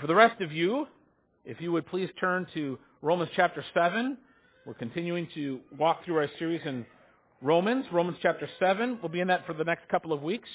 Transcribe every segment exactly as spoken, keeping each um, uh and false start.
For the rest of you, if you would please turn to Romans chapter seven. We're continuing to walk through our series in Romans. Romans chapter seven. We'll be in that for the next couple of weeks.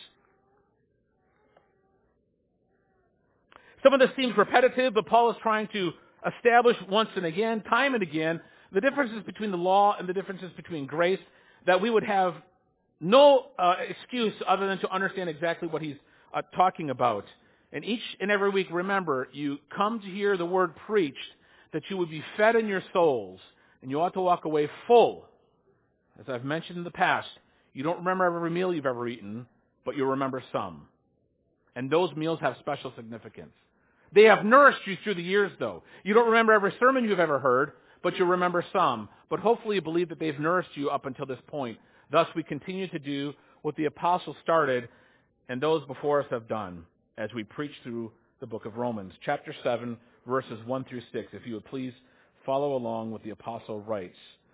Some of this seems repetitive, but Paul is trying to establish once and again, time and again, the differences between the law and the differences between grace, that we would have no uh, excuse other than to understand exactly what he's uh, talking about. And each and every week, remember, you come to hear the word preached, that you would be fed in your souls, and you ought to walk away full. As I've mentioned in the past, you don't remember every meal you've ever eaten, but you'll remember some. And those meals have special significance. They have nourished you through the years, though. You don't remember every sermon you've ever heard, but you'll remember some. But hopefully you believe that they've nourished you up until this point. Thus, we continue to do what the apostles started and those before us have done as we preach through the book of Romans, chapter seven, verses one through six. If you would please follow along with the apostle writes.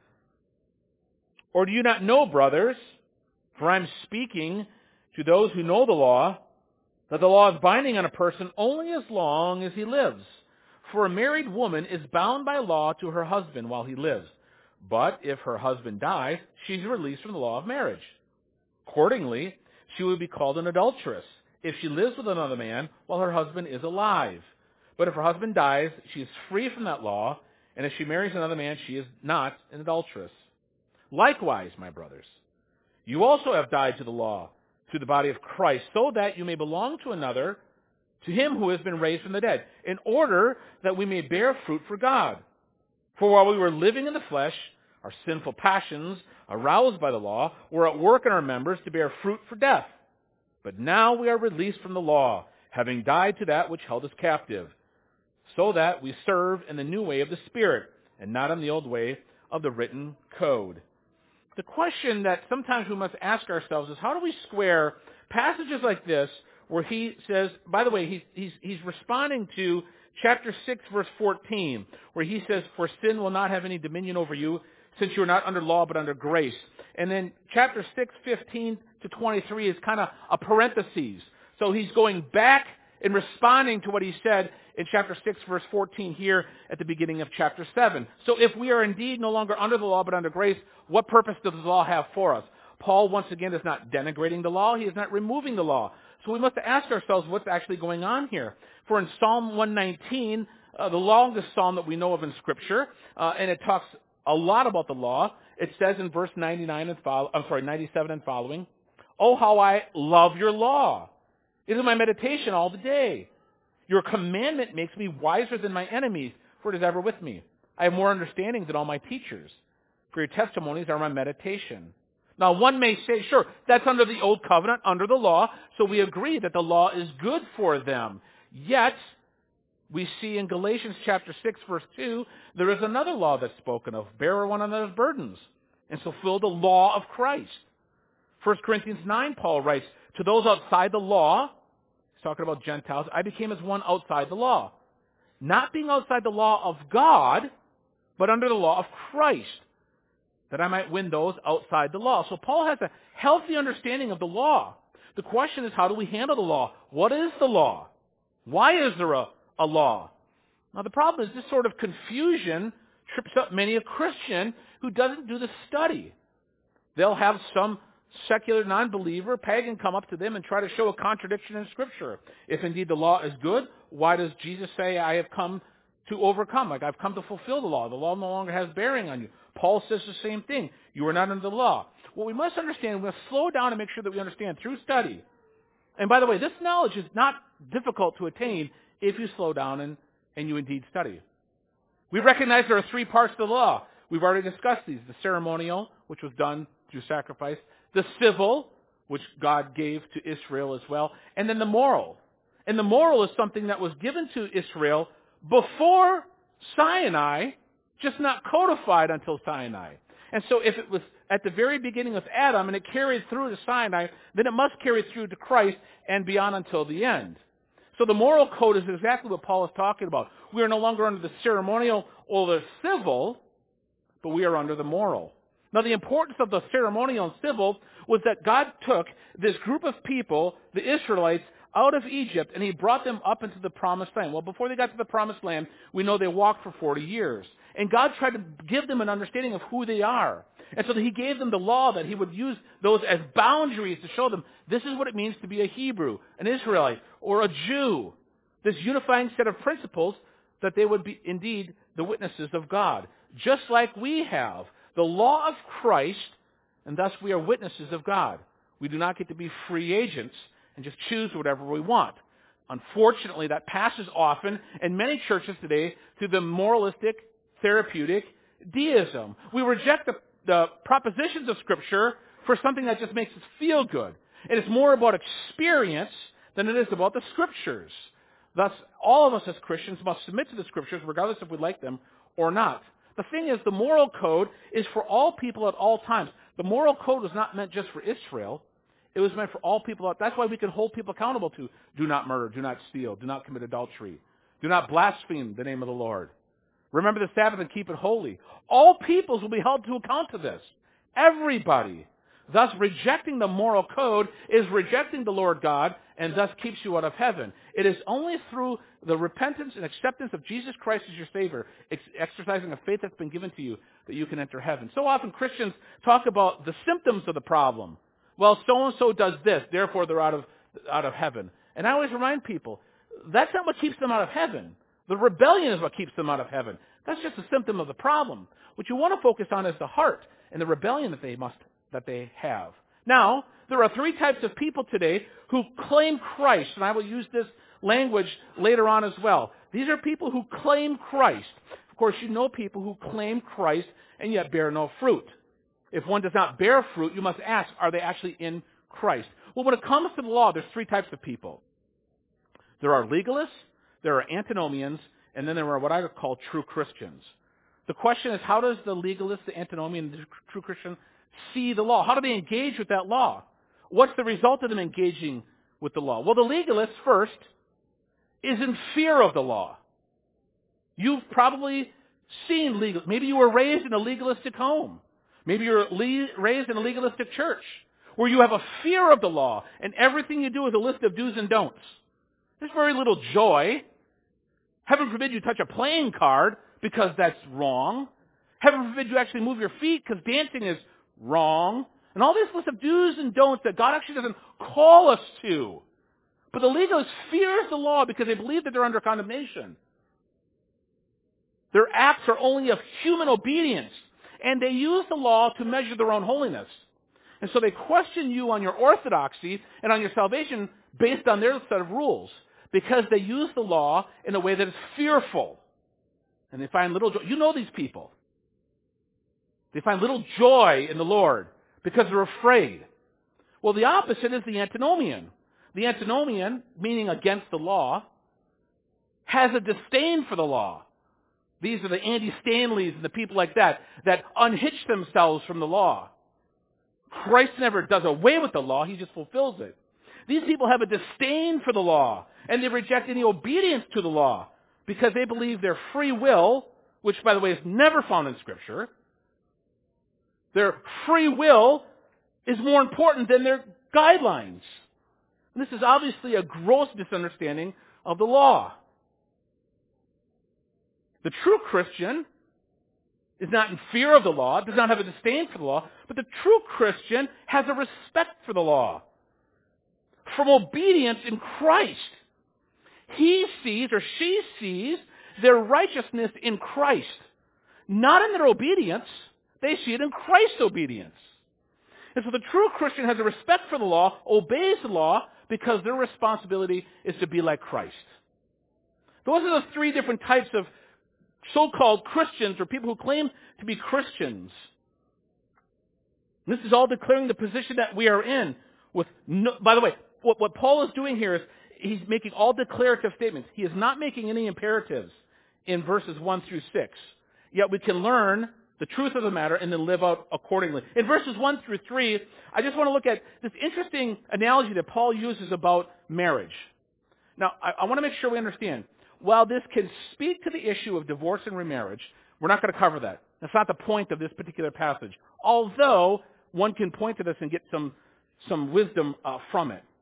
Or do you not know, brothers, for I'm speaking to those who know the law, that the law is binding on a person only as long as he lives. For a married woman is bound by law to her husband while he lives. But if her husband dies, she's released from the law of marriage. Accordingly, she would be called an adulteress if she lives with another man while her husband is alive. But if her husband dies, she is free from that law, and if she marries another man, she is not an adulteress. Likewise, my brothers, you also have died to the law through the body of Christ, so that you may belong to another, to him who has been raised from the dead, in order that we may bear fruit for God. For while we were living in the flesh, our sinful passions, aroused by the law, were at work in our members to bear fruit for death. But now we are released from the law, having died to that which held us captive, so that we serve in the new way of the Spirit, and not in the old way of the written code. The question that sometimes we must ask ourselves is, how do we square passages like this where he says, by the way, he's, he's, he's responding to chapter six, verse fourteen, where he says, for sin will not have any dominion over you, since you are not under law but under grace. And then chapter six, fifteen to twenty-three is kind of a parenthesis. So he's going back and responding to what he said in chapter six, verse fourteen here at the beginning of chapter seven. So if we are indeed no longer under the law but under grace, what purpose does the law have for us? Paul, once again, is not denigrating the law. He is not removing the law. So we must ask ourselves what's actually going on here. For in Psalm one nineteen, uh, the longest psalm that we know of in Scripture, uh, and it talks a lot about the law, it says in verse ninety-nine and follow, I'm sorry, ninety-seven and following, "Oh, how I love your law. It is my meditation all the day. Your commandment makes me wiser than my enemies, for it is ever with me. I have more understanding than all my teachers, for your testimonies are my meditation." Now, one may say, sure, that's under the old covenant, under the law, so we agree that the law is good for them. Yet, we see in Galatians chapter six, verse two, there is another law that's spoken of, bear one another's burdens, and fulfill the law of Christ. First Corinthians nine, Paul writes, to those outside the law, he's talking about Gentiles, I became as one outside the law. Not being outside the law of God, but under the law of Christ, that I might win those outside the law. So Paul has a healthy understanding of the law. The question is, how do we handle the law? What is the law? Why is there a, a law? Now the problem is this sort of confusion trips up many a Christian who doesn't do the study. They'll have some secular non-believer, pagan, come up to them and try to show a contradiction in Scripture. If indeed the law is good, why does Jesus say, I have come to overcome? Like, I've come to fulfill the law. The law no longer has bearing on you. Paul says the same thing. You are not under the law. What we must understand, we must slow down and make sure that we understand through study. And by the way, this knowledge is not difficult to attain if you slow down and, and you indeed study. We recognize there are three parts to the law. We've already discussed these. The ceremonial, which was done through sacrifice. The civil, which God gave to Israel as well. And then the moral. And the moral is something that was given to Israel before Sinai, just not codified until Sinai. And so if it was at the very beginning of Adam and it carried through to Sinai, then it must carry through to Christ and beyond until the end. So the moral code is exactly what Paul is talking about. We are no longer under the ceremonial or the civil, but we are under the moral. Now the importance of the ceremonial and civil was that God took this group of people, the Israelites, out of Egypt, and he brought them up into the promised land. Well, before they got to the promised land, we know they walked for forty years. And God tried to give them an understanding of who they are. And so he gave them the law that he would use those as boundaries to show them this is what it means to be a Hebrew, an Israelite, or a Jew. This unifying set of principles that they would be indeed the witnesses of God. Just like we have the law of Christ, and thus we are witnesses of God. We do not get to be free agents and just choose whatever we want. Unfortunately, that passes often in many churches today to the moralistic, therapeutic deism. We reject the, the propositions of Scripture for something that just makes us feel good. And it's more about experience than it is about the Scriptures. Thus, all of us as Christians must submit to the Scriptures regardless if we like them or not. The thing is, the moral code is for all people at all times. The moral code was not meant just for Israel. It was meant for all people. That's why we can hold people accountable to do not murder, do not steal, do not commit adultery, do not blaspheme the name of the Lord. Remember the Sabbath and keep it holy. All peoples will be held to account to this. Everybody. Thus, rejecting the moral code is rejecting the Lord God and thus keeps you out of heaven. It is only through the repentance and acceptance of Jesus Christ as your Savior, ex- exercising a faith that's been given to you, that you can enter heaven. So often Christians talk about the symptoms of the problem. Well, so-and-so does this, therefore they're out of, out of heaven. And I always remind people, that's not what keeps them out of heaven. The rebellion is what keeps them out of heaven. That's just a symptom of the problem. What you want to focus on is the heart and the rebellion that they must that they have. Now, there are three types of people today who claim Christ, and I will use this language later on as well. These are people who claim Christ. Of course, you know people who claim Christ and yet bear no fruit. If one does not bear fruit, you must ask, are they actually in Christ? Well, when it comes to the law, there's three types of people. There are legalists, there are antinomians, and then there are what I would call true Christians. The question is, how does the legalist, the antinomian, the true Christian see the law? How do they engage with that law? What's the result of them engaging with the law? Well, the legalist, first, is in fear of the law. You've probably seen legal. Maybe you were raised in a legalistic home. Maybe you were le- raised in a legalistic church where you have a fear of the law, and everything you do is a list of do's and don'ts. There's very little joy. Heaven forbid you touch a playing card because that's wrong. Heaven forbid you actually move your feet because dancing is wrong. And all this list of do's and don'ts that God actually doesn't call us to. But the legalist fears the law because they believe that they're under condemnation. Their acts are only of human obedience. And they use the law to measure their own holiness. And so they question you on your orthodoxy and on your salvation based on their set of rules. Because they use the law in a way that is fearful. And they find little joy. You know these people. They find little joy in the Lord because they're afraid. Well, the opposite is the antinomian. The antinomian, meaning against the law, has a disdain for the law. These are the Andy Stanleys and the people like that that unhitch themselves from the law. Christ never does away with the law. He just fulfills it. These people have a disdain for the law, and they reject any obedience to the law because they believe their free will, which, by the way, is never found in Scripture, their free will is more important than their guidelines. And this is obviously a gross misunderstanding of the law. The true Christian is not in fear of the law, does not have a disdain for the law, but the true Christian has a respect for the law. From obedience in Christ. He sees or she sees their righteousness in Christ. Not in their obedience. They see it in Christ's obedience. And so the true Christian has a respect for the law, obeys the law, because their responsibility is to be like Christ. Those are the three different types of so-called Christians or people who claim to be Christians. And this is all declaring the position that we are in. With no, by the way, what, what Paul is doing here is he's making all declarative statements. He is not making any imperatives in verses one through six. Yet we can learn the truth of the matter and then live out accordingly. In verses one through three, I just want to look at this interesting analogy that Paul uses about marriage. Now, I, I want to make sure we understand. While this can speak to the issue of divorce and remarriage, we're not going to cover that. That's not the point of this particular passage. Although one can point to this and get some, some wisdom uh, from it.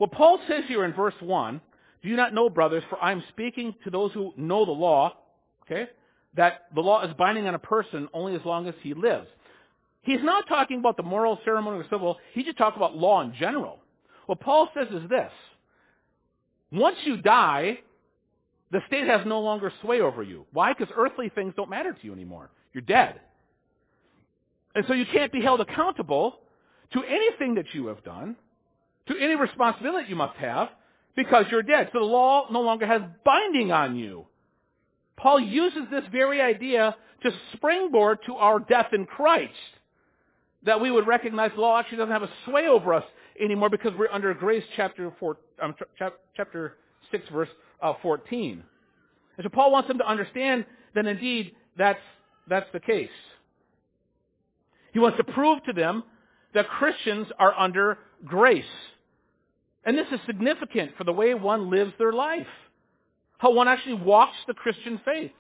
What Paul says here in verse one, do you not know, brothers, for I am speaking to those who know the law, okay, that the law is binding on a person only as long as he lives. He's not talking about the moral, ceremonial, or civil. He just talks about law in general. What Paul says is this. Once you die, the state has no longer sway over you. Why? Because earthly things don't matter to you anymore. You're dead. And so you can't be held accountable to anything that you have done, to any responsibility you must have, because you're dead. So the law no longer has binding on you. Paul uses this very idea to springboard to our death in Christ, that we would recognize the law actually doesn't have a sway over us anymore because we're under grace, chapter four, um, chapter six, verse uh, fourteen. And so Paul wants them to understand that indeed that's that's the case. He wants to prove to them that Christians are under grace. And this is significant for the way one lives their life, how one actually walks the Christian faith.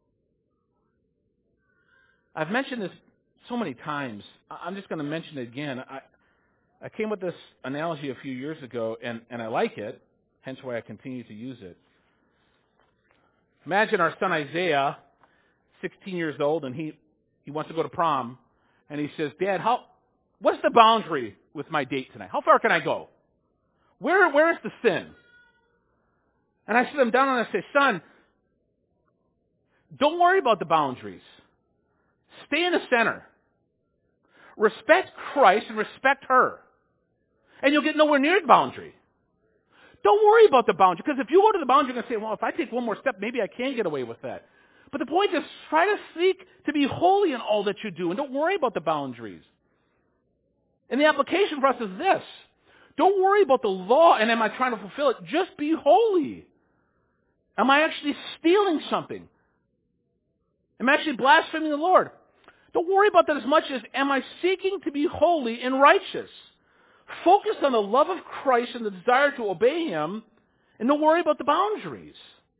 I've mentioned this so many times. I'm just going to mention it again. I, I came with this analogy a few years ago, and, and I like it, hence why I continue to use it. Imagine our son Isaiah, sixteen years old, and he, he wants to go to prom, and he says, Dad, how, what's the boundary with my date tonight? How far can I go? Where, where is the sin? And I sit him down and I say, son, don't worry about the boundaries. Stay in the center. Respect Christ and respect her. And you'll get nowhere near the boundary. Don't worry about the boundary, because if you go to the boundary, you're going to say, well, if I take one more step, maybe I can get away with that. But the point is, try to seek to be holy in all that you do, and don't worry about the boundaries. And the application for us is this. Don't worry about the law and am I trying to fulfill it. Just be holy. Am I actually stealing something? Am I actually blaspheming the Lord? Don't worry about that as much as am I seeking to be holy and righteous? Focus on the love of Christ and the desire to obey Him, and don't worry about the boundaries.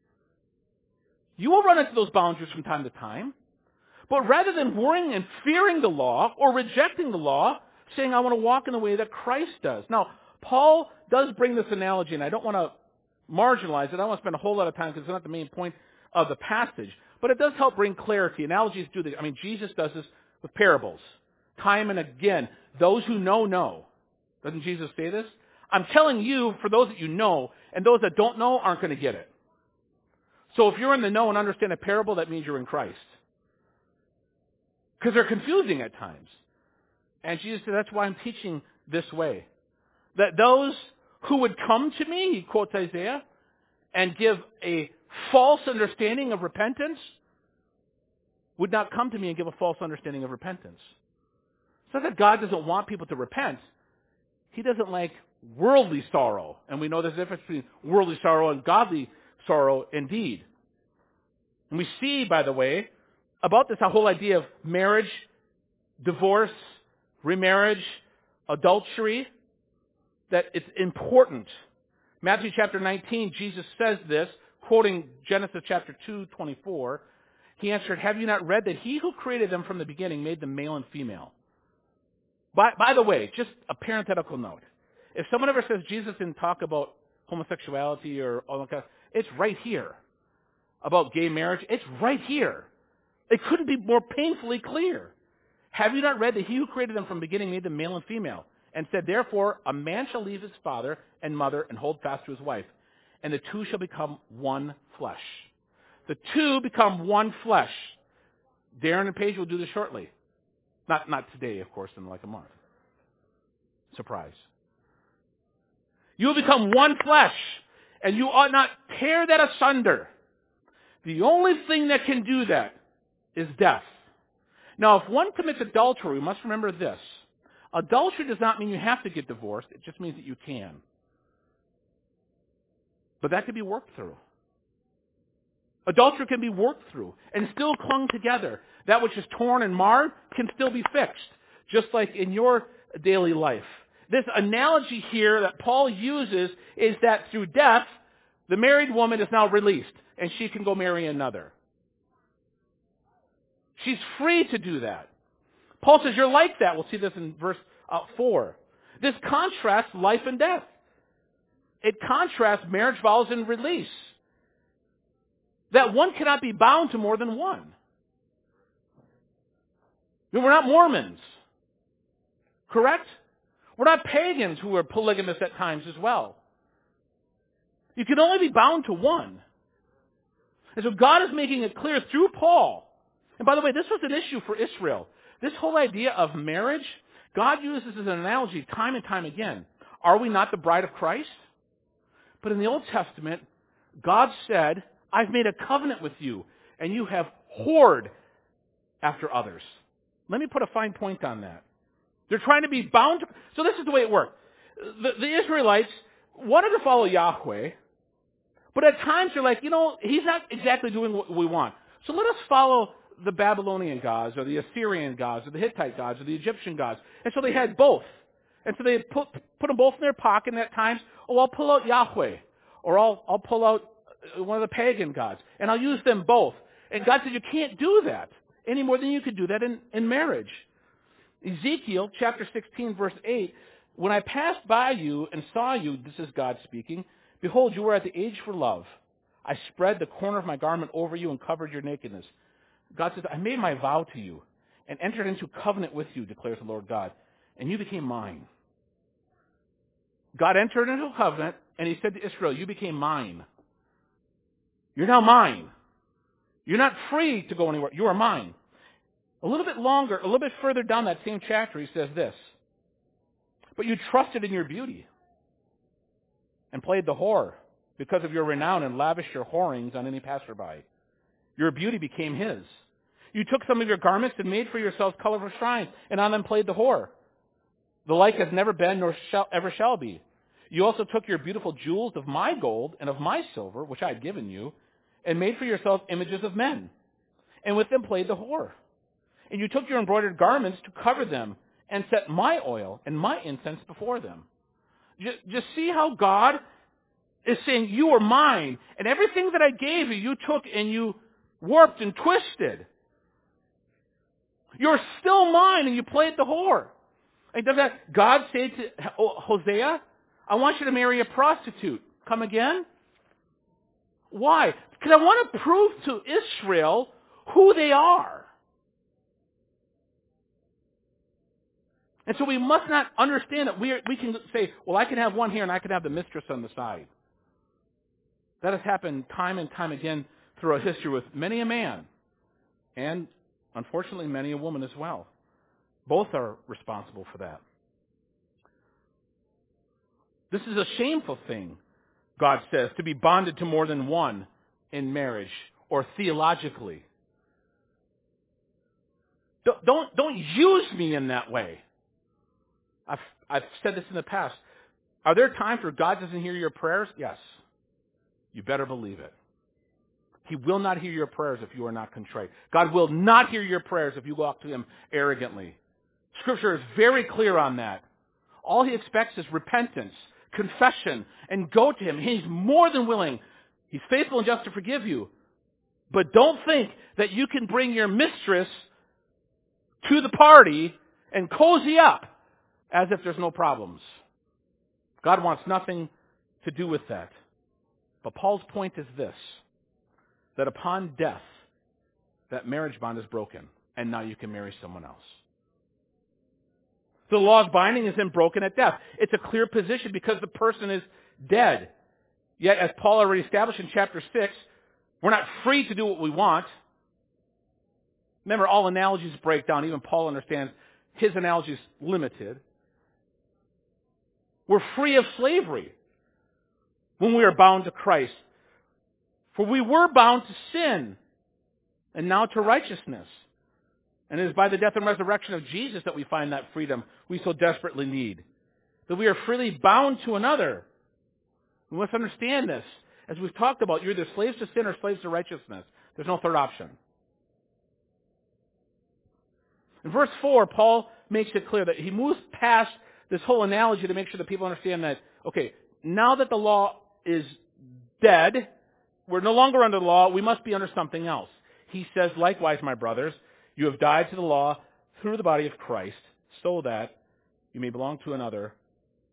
You will run into those boundaries from time to time, but rather than worrying and fearing the law or rejecting the law, saying I want to walk in the way that Christ does. Now, Paul does bring this analogy, and I don't want to marginalize it. I don't want to spend a whole lot of time because it's not the main point of the passage. But it does help bring clarity. Analogies do this. I mean, Jesus does this with parables. Time and again, those who know, know. Doesn't Jesus say this? I'm telling you, for those that you know, and those that don't know aren't going to get it. So if you're in the know and understand a parable, that means you're in Christ. Because they're confusing at times. And Jesus said, that's why I'm teaching this way. That those who would come to me, he quotes Isaiah, and give a false understanding of repentance, would not come to me and give a false understanding of repentance. It's not that God doesn't want people to repent. He doesn't like worldly sorrow. And we know there's a difference between worldly sorrow and godly sorrow indeed. And we see, by the way, about this whole idea of marriage, divorce, remarriage, adultery, that it's important. Matthew chapter nineteen, Jesus says this, quoting Genesis chapter two, twenty-four. He answered, have you not read that he who created them from the beginning made them male and female? By, by the way, just a parenthetical note. If someone ever says Jesus didn't talk about homosexuality or all that kind of, it's right here. About gay marriage, it's right here. It couldn't be more painfully clear. Have you not read that he who created them from the beginning made them male and female? And said, therefore, a man shall leave his father and mother and hold fast to his wife, and the two shall become one flesh. The two become one flesh. Darren and Paige will do this shortly. Not, not today, of course, in like a month. Surprise. You will become one flesh, and you ought not tear that asunder. The only thing that can do that is death. Now, if one commits adultery, we must remember this. Adultery does not mean you have to get divorced. It just means that you can. But that can be worked through. Adultery can be worked through and still clung together. That which is torn and marred can still be fixed, just like in your daily life. This analogy here that Paul uses is that through death, the married woman is now released, and she can go marry another. She's free to do that. Paul says you're like that. We'll see this in verse uh, four. This contrasts life and death. it contrasts marriage vows and release. That one cannot be bound to more than one. I mean, we're not Mormons. Correct? We're not pagans who are polygamous at times as well. You can only be bound to one. And so God is making it clear through Paul. And by the way, this was an issue for Israel. This whole idea of marriage, God uses as an analogy time and time again. Are we not the bride of Christ? But in the Old Testament, God said, I've made a covenant with you, and you have whored after others. Let me put a fine point on that. They're trying to be bound to... So this is the way it worked. The, the Israelites wanted to follow Yahweh, but at times they're like, you know, he's not exactly doing what we want. So let us follow the Babylonian gods, or the Assyrian gods, or the Hittite gods, or the Egyptian gods. And so they had both. And so they put, put them both in their pocket, and at times, oh, I'll pull out Yahweh, or I'll, I'll pull out one of the pagan gods, and I'll use them both. And God said, you can't do that any more than you could do that in, in marriage. Ezekiel chapter sixteen, verse eight, when I passed by you and saw you, this is God speaking, behold, you were at the age for love. I spread the corner of my garment over you and covered your nakedness. God says, I made my vow to you and entered into covenant with you, declares the Lord God, and you became mine. God entered into a covenant, and he said to Israel, you became mine. You're now mine. You're not free to go anywhere. You are mine. A little bit longer, a little bit further down that same chapter, he says this. But you trusted in your beauty and played the whore because of your renown and lavished your whorings on any passerby. Your beauty became his. You took some of your garments and made for yourselves colorful shrines, and on them played the whore. The like has never been nor shall, ever shall be. You also took your beautiful jewels of my gold and of my silver, which I had given you, and made for yourselves images of men, and with them played the whore. And you took your embroidered garments to cover them, and set my oil and my incense before them. Just, just see how God is saying, you are mine, and everything that I gave you, you took and you warped and twisted. You're still mine, and you played the whore. And does that God say to Hosea, I want you to marry a prostitute. Come again? Why? Because I want to prove to Israel who they are. And so we must not understand that we are, we can say, well, I can have one here and I can have the mistress on the side. That has happened time and time again throughout history with many a man and, unfortunately, many a woman as well. Both are responsible for that. This is a shameful thing, God says, to be bonded to more than one in marriage or theologically. Don't, don't, don't use me in that way. I've, I've said this in the past. Are there times where God doesn't hear your prayers? Yes. You better believe it. He will not hear your prayers if you are not contrite. God will not hear your prayers if you walk to him arrogantly. Scripture is very clear on that. All he expects is repentance, confession, and go to him. He's more than willing. He's faithful and just to forgive you. But don't think that you can bring your mistress to the party and cozy up as if there's no problems. God wants nothing to do with that. But Paul's point is this, that upon death, that marriage bond is broken, and now you can marry someone else. The law's binding is then broken at death. It's a clear position because the person is dead. Yet, as Paul already established in chapter six, we're not free to do what we want. Remember, all analogies break down. Even Paul understands his analogy is limited. We're free of slavery when we are bound to Christ. For we were bound to sin, and now to righteousness. And it is by the death and resurrection of Jesus that we find that freedom we so desperately need. That we are freely bound to another. We must understand this. As we've talked about, you're either slaves to sin or slaves to righteousness. There's no third option. In verse four, Paul makes it clear that he moves past this whole analogy to make sure that people understand that, okay, now that the law is dead, we're no longer under the law, we must be under something else. He says, likewise, my brothers, you have died to the law through the body of Christ, so that you may belong to another,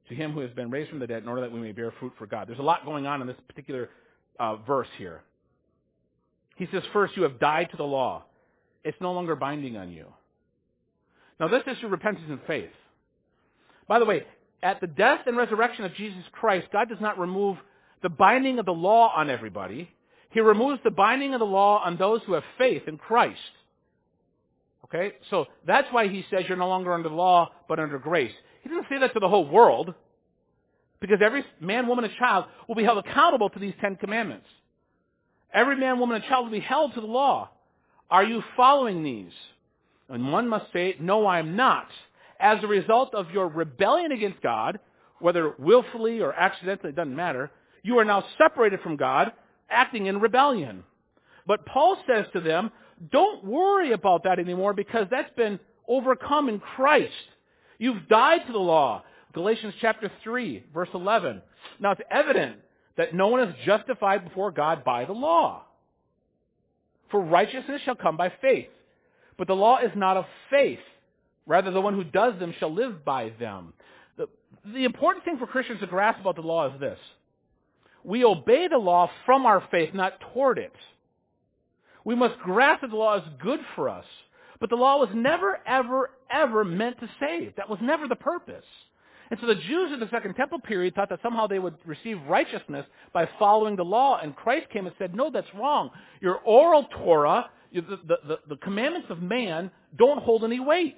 to him who has been raised from the dead in order that we may bear fruit for God. There's a lot going on in this particular uh, verse here. He says, first, you have died to the law. It's no longer binding on you. Now, this is your repentance and faith. By the way, at the death and resurrection of Jesus Christ, God does not remove the binding of the law on everybody. He removes the binding of the law on those who have faith in Christ. Okay? So that's why he says you're no longer under the law, but under grace. He doesn't say that to the whole world, because every man, woman, and child will be held accountable to these Ten Commandments. Every man, woman, and child will be held to the law. Are you following these? And one must say, no, I am not. As a result of your rebellion against God, whether willfully or accidentally, it doesn't matter, you are now separated from God, acting in rebellion. But Paul says to them, don't worry about that anymore, because that's been overcome in Christ. You've died to the law. Galatians chapter three, verse eleven. Now it's evident that no one is justified before God by the law. For righteousness shall come by faith. But the law is not of faith. Rather, the one who does them shall live by them. The, the important thing for Christians to grasp about the law is this. We obey the law from our faith, not toward it. We must grasp that the law is good for us. But the law was never, ever, ever meant to save. That was never the purpose. And so the Jews in the Second Temple period thought that somehow they would receive righteousness by following the law. And Christ came and said, no, that's wrong. Your oral Torah, the, the, the, the commandments of man, don't hold any weight.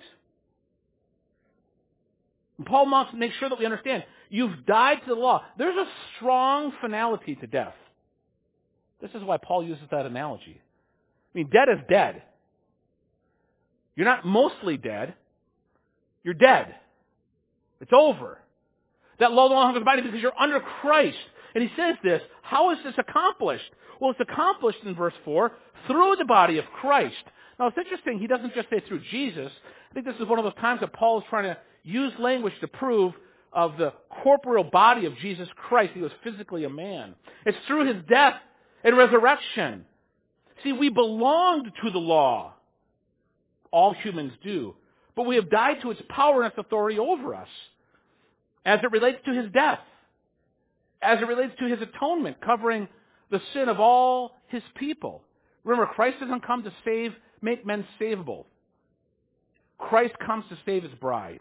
And Paul wants to make sure that we understand, you've died to the law. There's a strong finality to death. This is why Paul uses that analogy. I mean, dead is dead. You're not mostly dead. You're dead. It's over. That law no longer is binding because you're under Christ. And he says this, how is this accomplished? Well, it's accomplished in verse four, through the body of Christ. Now, it's interesting, he doesn't just say through Jesus. I think this is one of those times that Paul is trying to use language to prove of the corporeal body of Jesus Christ. He was physically a man. It's through his death and resurrection. See, we belonged to the law. All humans do. But we have died to its power and its authority over us. As it relates to his death. As it relates to his atonement, covering the sin of all his people. Remember, Christ doesn't come to save, make men savable. Christ comes to save his bride.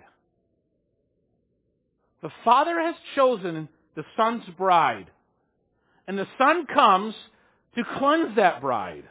The Father has chosen the Son's bride. And the Son comes to cleanse that bride.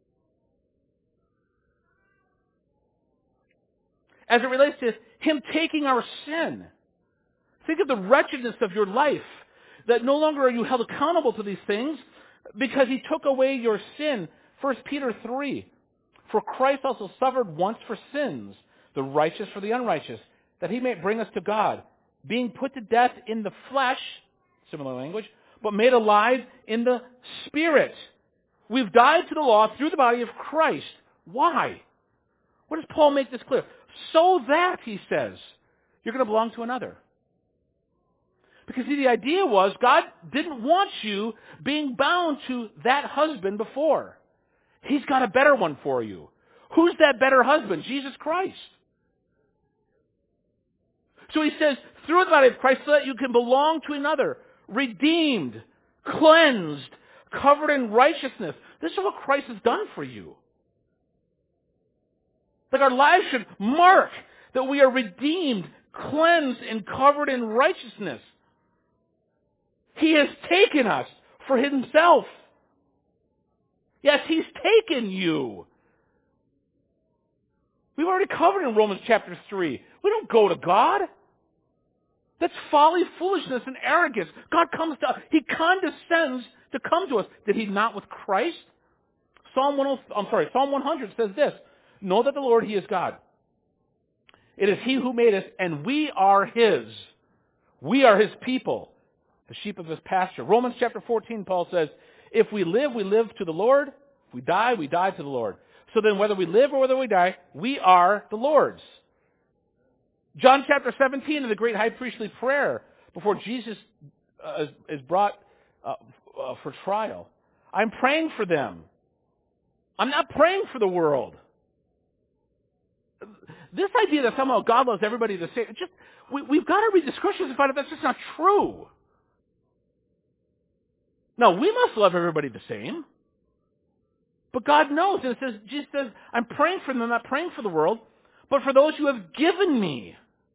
As it relates to him taking our sin. Think of the wretchedness of your life, that no longer are you held accountable to these things because he took away your sin. First Peter three, for Christ also suffered once for sins, the righteous for the unrighteous, that he may bring us to God, being put to death in the flesh, similar language, but made alive in the Spirit. We've died to the law through the body of Christ. Why? What does Paul make this clear? So that, he says, you're going to belong to another. Because see, the idea was God didn't want you being bound to that husband before. He's got a better one for you. Who's that better husband? Jesus Christ. So he says, through the body of Christ, so that you can belong to another, redeemed, cleansed, covered in righteousness. This is what Christ has done for you. Like our lives should mark that we are redeemed, cleansed, and covered in righteousness. He has taken us for himself. Yes, he's taken you. We've already covered in Romans chapter three. We don't go to God. That's folly, foolishness, and arrogance. God comes to us. He condescends to come to us. Did he not with Christ? Psalm one hundred, I'm sorry, Psalm one hundred says this. Know that the Lord, he is God. It is he who made us, and we are his. We are his people, the sheep of his pasture. Romans chapter fourteen, Paul says, if we live, we live to the Lord. If we die, we die to the Lord. So then whether we live or whether we die, we are the Lord's. John chapter seventeen in the great high priestly prayer before Jesus uh, is, is brought uh, uh, for trial. I'm praying for them. I'm not praying for the world. this idea that somehow God loves everybody the same, just we, we've got to read the scriptures and find out that's just not true. No, we must love everybody the same. But God knows, and it says, Jesus says, I'm praying for them, I'm not praying for the world, but for those you have given me.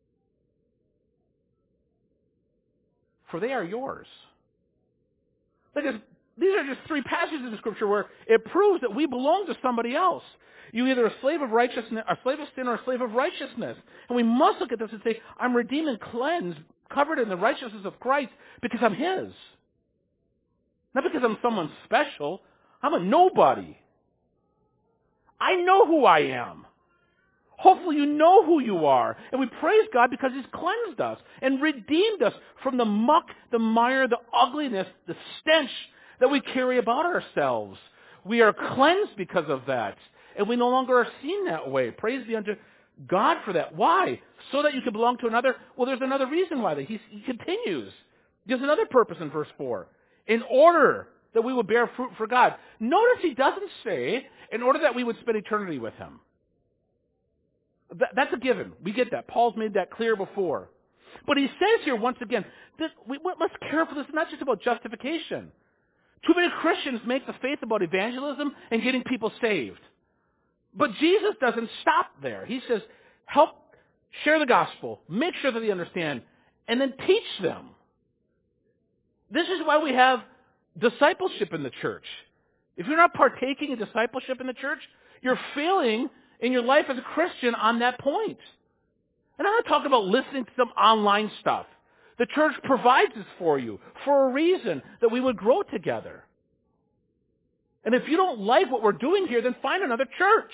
For they are yours. Like these are just three passages in the scripture where it proves that we belong to somebody else. You're either a slave of righteousness, a slave of sin, or a slave of righteousness. And we must look at this and say, I'm redeemed and cleansed, covered in the righteousness of Christ because I'm His. Not because I'm someone special. I'm a nobody. I know who I am. Hopefully you know who you are. And we praise God because He's cleansed us and redeemed us from the muck, the mire, the ugliness, the stench that we carry about ourselves. We are cleansed because of that. And we no longer are seen that way. Praise be unto God for that. Why? So that you can belong to another? Well, there's another reason why. He, he continues. There's another purpose in verse four. In order that we will bear fruit for God. Notice he doesn't say, in order that we would spend eternity with Him. That, that's a given. We get that. Paul's made that clear before. But he says here, once again, that we must care for this, not just about justification. Too many Christians make the faith about evangelism and getting people saved. But Jesus doesn't stop there. He says, help share the gospel, make sure that they understand, and then teach them. This is why we have discipleship in the church. If you're not partaking in discipleship in the church, you're failing in your life as a Christian on that point. And I'm not talking about listening to some online stuff. The church provides this for you for a reason, that we would grow together. And if you don't like what we're doing here, then find another church.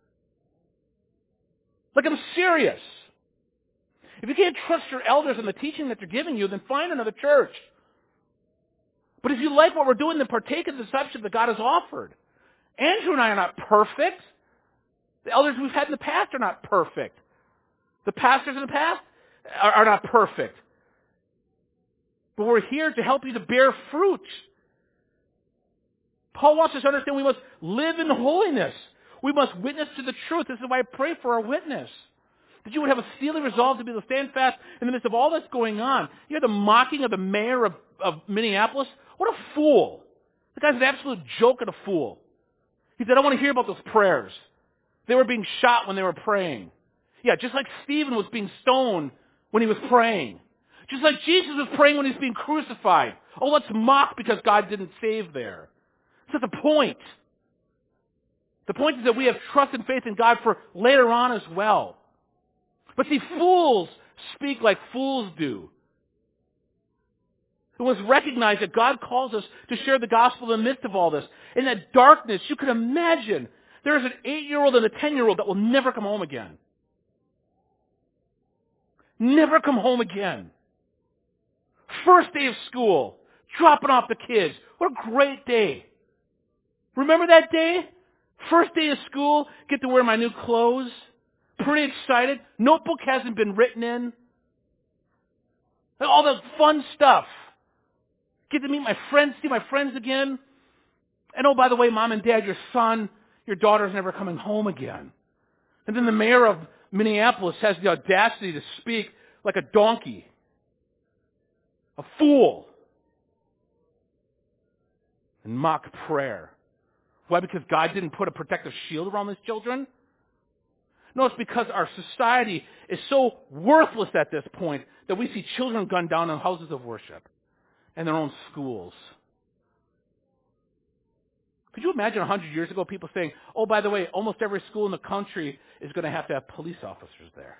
Like, I'm serious. If you can't trust your elders and the teaching that they're giving you, then find another church. But if you like what we're doing, then partake in the discipleship that God has offered. Andrew and I are not perfect. The elders we've had in the past are not perfect. The pastors in the past are, are not perfect. But we're here to help you to bear fruit. Paul wants us to understand we must live in holiness. We must witness to the truth. This is why I pray for our witness. That you would have a steely resolve to be able to stand fast in the midst of all that's going on. You hear the mocking of the mayor of, of Minneapolis? What a fool. The guy's an absolute joke and a fool. He said, I don't want to hear about those prayers. They were being shot when they were praying. Yeah, just like Stephen was being stoned when he was praying. Just like Jesus was praying when he was being crucified. Oh, let's mock because God didn't save there. That's not the point. The point is that we have trust and faith in God for later on as well. But see, fools speak like fools do. We must recognize that God calls us to share the gospel in the midst of all this. In that darkness, you can imagine there's an eight-year-old and a ten-year-old that will never come home again. Never come home again. First day of school, dropping off the kids. What a great day. Remember that day? First day of school, get to wear my new clothes. Pretty excited. Notebook hasn't been written in. All the fun stuff. Get to meet my friends, see my friends again. And oh, by the way, Mom and Dad, your son, your daughter's never coming home again. And then the mayor of Minneapolis has the audacity to speak like a donkey. A fool. And mock prayer. Why? Because God didn't put a protective shield around His children? No, it's because our society is so worthless at this point that we see children gunned down in houses of worship and their own schools. Could you imagine a hundred years ago people saying, oh, by the way, almost every school in the country is going to have to have police officers there?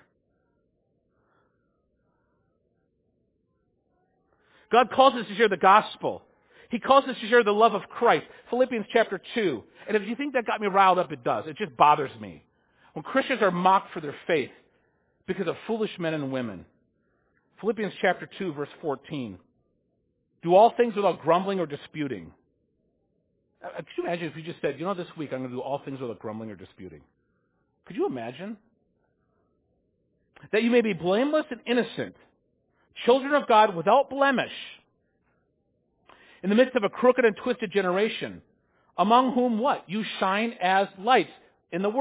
God calls us to share the gospel. He calls us to share the love of Christ. Philippians chapter two. And if you think that got me riled up, it does. It just bothers me. When Christians are mocked for their faith because of foolish men and women. Philippians chapter two, verse fourteen. Do all things without grumbling or disputing. Could you imagine if you just said, you know, this week I'm going to do all things without grumbling or disputing? Could you imagine? That you may be blameless and innocent, children of God without blemish, in the midst of a crooked and twisted generation, among whom what? You shine as lights in the world,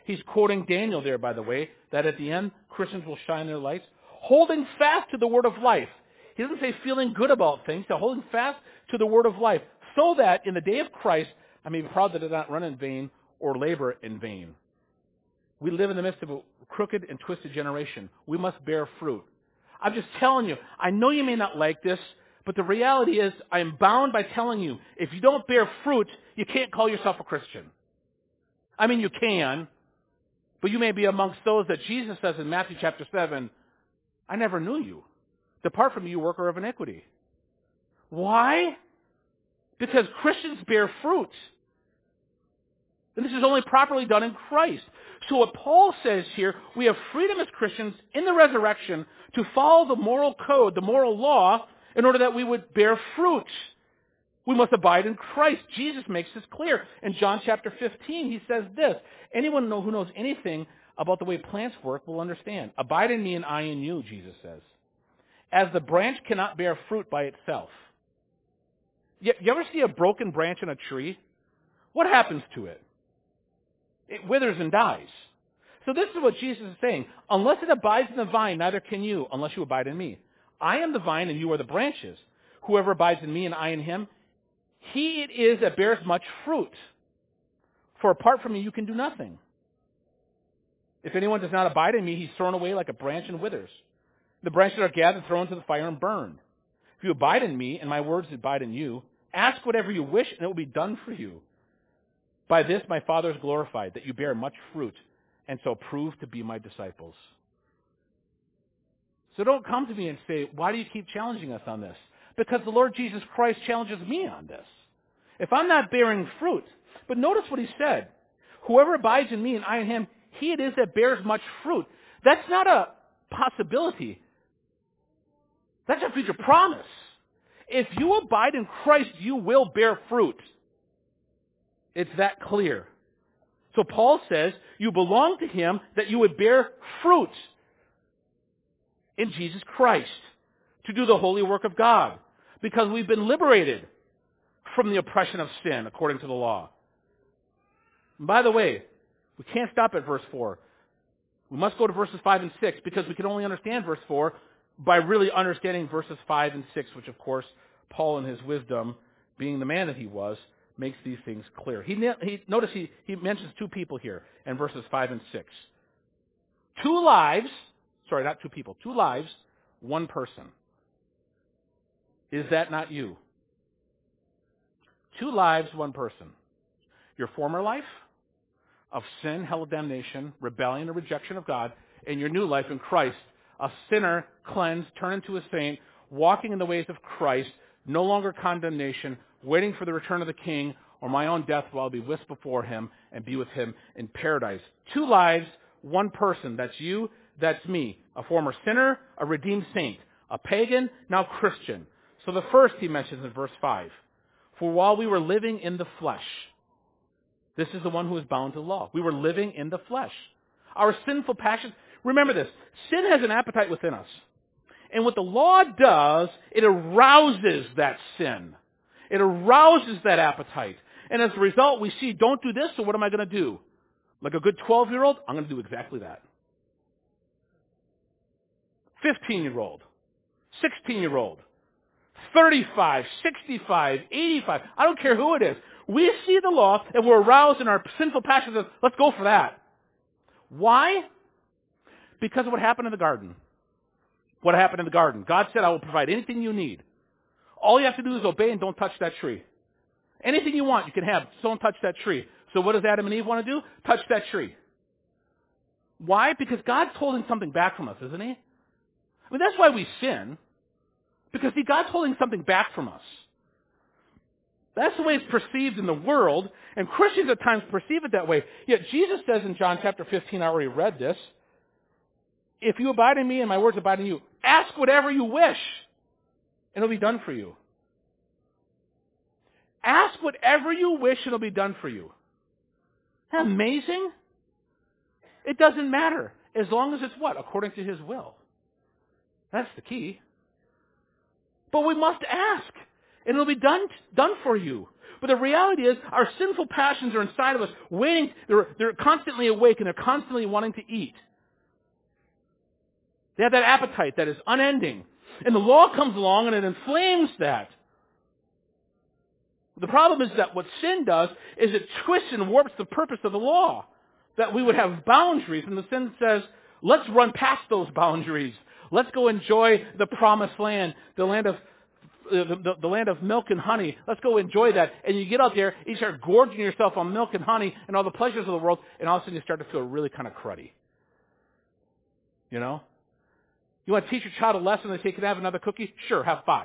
He's quoting Daniel there, by the way, that at the end, Christians will shine their lights. Holding fast to the word of life. He doesn't say feeling good about things, but holding fast to the word of life, so that in the day of Christ, I may be proud that I did not run in vain or labor in vain. We live in the midst of a crooked and twisted generation. We must bear fruit. I'm just telling you, I know you may not like this, but the reality is I am bound by telling you, if you don't bear fruit, you can't call yourself a Christian. I mean, you can, but you may be amongst those that Jesus says in Matthew chapter seven, I never knew you. Depart from me, you worker of iniquity. Why? Because Christians bear fruit. And this is only properly done in Christ. So what Paul says here, we have freedom as Christians in the resurrection to follow the moral code, the moral law, in order that we would bear fruit. We must abide in Christ. Jesus makes this clear. In John chapter fifteen, he says this, anyone who knows anything about the way plants work will understand. Abide in me and I in you, Jesus says. As the branch cannot bear fruit by itself. You, you ever see a broken branch in a tree? What happens to it? It withers and dies. So this is what Jesus is saying. Unless it abides in the vine, neither can you, unless you abide in me. I am the vine and you are the branches. Whoever abides in me and I in him, he it is that bears much fruit. For apart from me, you can do nothing. If anyone does not abide in me, he's thrown away like a branch and withers. The branches are gathered, thrown into the fire, and burned. If you abide in me, and my words abide in you, ask whatever you wish, and it will be done for you. By this my Father is glorified, that you bear much fruit, and so prove to be my disciples. So don't come to me and say, why do you keep challenging us on this? Because the Lord Jesus Christ challenges me on this. If I'm not bearing fruit, but notice what he said. Whoever abides in me and I in him, he it is that bears much fruit. That's not a possibility. That's a future promise. If you abide in Christ, you will bear fruit. It's that clear. So Paul says, you belong to him that you would bear fruit in Jesus Christ to do the holy work of God, because we've been liberated from the oppression of sin according to the law. And by the way, we can't stop at verse four. We must go to verses five and six, because we can only understand verse four by really understanding verses five and six, which of course Paul in his wisdom, being the man that he was, makes these things clear. He, he notice he, he mentions two people here in verses five and six. Two lives, sorry, not two people, two lives, one person. Is that not you? Two lives, one person. Your former life of sin, hell, damnation, rebellion, or rejection of God, and your new life in Christ, a sinner cleansed, turned into a saint, walking in the ways of Christ, no longer condemnation, waiting for the return of the King, or my own death while I'll be whisked before him and be with him in paradise. Two lives, one person. That's you, that's me. A former sinner, a redeemed saint. A pagan, now Christian. So the first he mentions in verse five. For while we were living in the flesh, this is the one who is bound to the law. We were living in the flesh. Our sinful passions, remember this, sin has an appetite within us. And what the law does, it arouses that sin. It arouses that appetite. And as a result, we see, don't do this, so what am I going to do? Like a good twelve-year-old, I'm going to do exactly that. fifteen-year-old, sixteen-year-old, thirty-five, sixty-five, eighty-five, I don't care who it is. We see the law, and we're aroused in our sinful passions, and let's go for that. Why? Because of what happened in the garden. What happened in the garden? God said, I will provide anything you need. All you have to do is obey and don't touch that tree. Anything you want, you can have. Just don't touch that tree. So what does Adam and Eve want to do? Touch that tree. Why? Because God's holding something back from us, isn't he? I mean, that's why we sin. Because, see, God's holding something back from us. That's the way it's perceived in the world, and Christians at times perceive it that way. Yet Jesus says in John chapter fifteen, I already read this, if you abide in me and my words abide in you, ask whatever you wish, and it'll be done for you. Ask whatever you wish, and it'll be done for you. Isn't that amazing? It doesn't matter, as long as it's what? According to his will. That's the key. But we must ask, and it'll be done, done for you. But the reality is our sinful passions are inside of us, waiting. They're, they're constantly awake and they're constantly wanting to eat. They have that appetite that is unending. And the law comes along and it inflames that. The problem is that what sin does is it twists and warps the purpose of the law. That we would have boundaries, and the sin says, let's run past those boundaries. Let's go enjoy the promised land, the land of the, the, the land of milk and honey. Let's go enjoy that. And you get out there, you start gorging yourself on milk and honey and all the pleasures of the world, and all of a sudden you start to feel really kind of cruddy. You know? You want to teach your child a lesson and say, can I have another cookie? Sure, have five.